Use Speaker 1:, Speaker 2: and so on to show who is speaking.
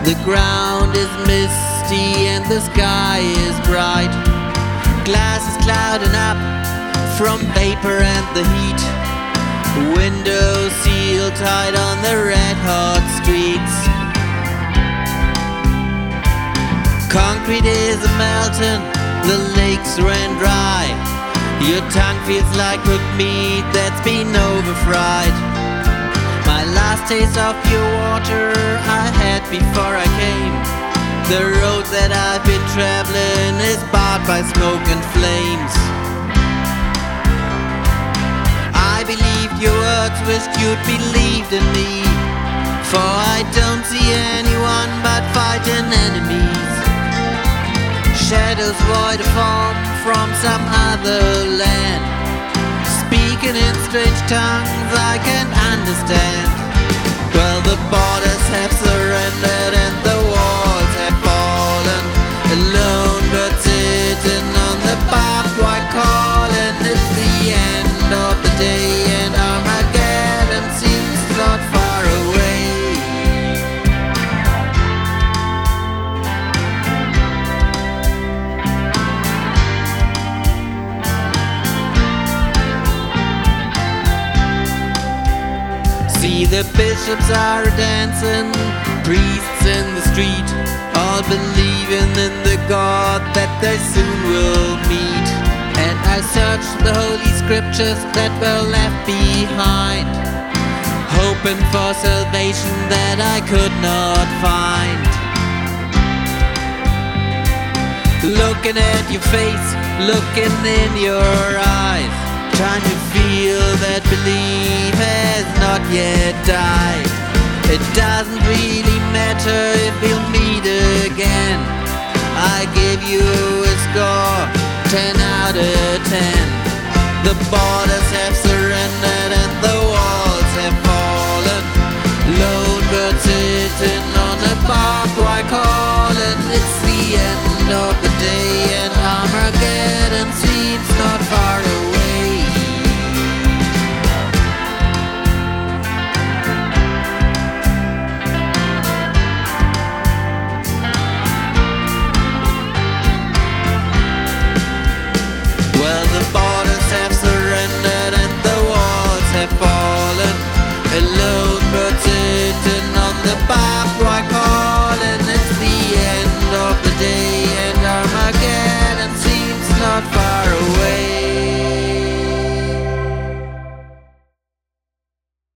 Speaker 1: The ground is misty and the sky is bright. Glass is clouding up from vapor and the heat. Windows sealed tight on the red-hot streets. Concrete is melting, the lakes ran dry. Your tongue feels like cooked meat that's been over-fried. My last taste of pure water I had before I came. The road that I've been traveling is barred by smoke and flames. I believed your words, wished you'd believed in me, for I don't see anyone but fighting enemies. Shadows void of form from some other land, speaking in strange tongues I can't understand. Well, the borders have surrendered and the walls have fallen. Alone but sitting on the barbed wire calling. It's the end of the day and Armageddon seems not far away. See, the bishops are dancing, priests in the street, all believing in the God that they soon will meet. And I searched the holy scriptures that were left behind, hoping for salvation that I could not find. Looking at your face, looking in your eyes, trying to feel that belief has not yet died. It doesn't really matter if we'll meet again. I give you a score, 10 out of 10. The borders have surrendered and the walls have fallen. Lone birds sitting